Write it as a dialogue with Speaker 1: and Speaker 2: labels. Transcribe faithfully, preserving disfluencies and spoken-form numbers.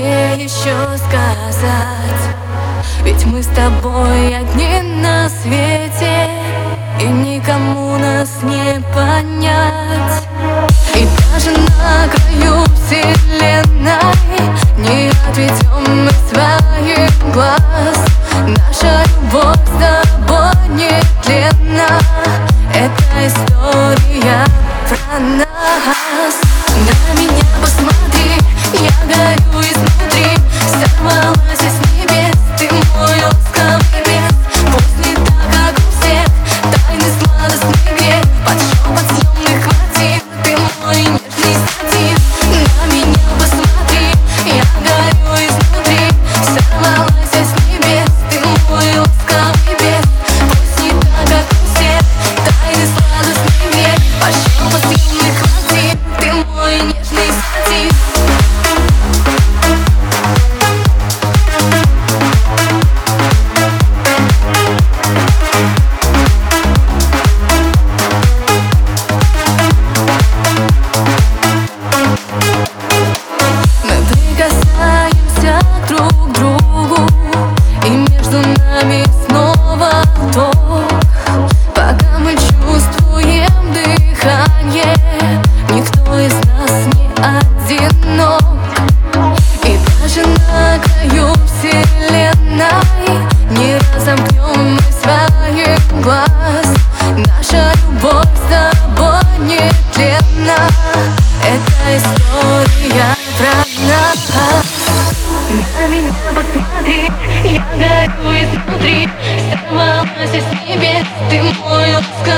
Speaker 1: тебе еще сказать? Ведь мы с тобой одни на свете, и никому нас не понять. И даже на краю вселенной не отведем мы своих глаз. Наша любовь с тобой нетленна, это история про нас. На меня посмотри, я горю изнутри, сорвалась с небес, ты мой ласковый бес. Пусть не так, как у всех, тайный сладостный грех, под шепот съемных квартир, ты мой нежный сатир. На меня посмотри, я горю изнутри, сорвалась с небес, ты мой ласковый бес. Пусть не так, как у всех, тайный сладостный грех, под шепот съемных квартир, ты мой нежный сатир. Прикасаемся друг к другу, и между нами снова ток. Пока мы чувствуем дыхание, никто из нас не одинок. И даже на краю вселенной не разомкнем мы своих глаз. Наша любовь с тобой нетленна, это история про нас. На меня посмотри, я горю изнутри, сорвалась с небес, ты мой ласковый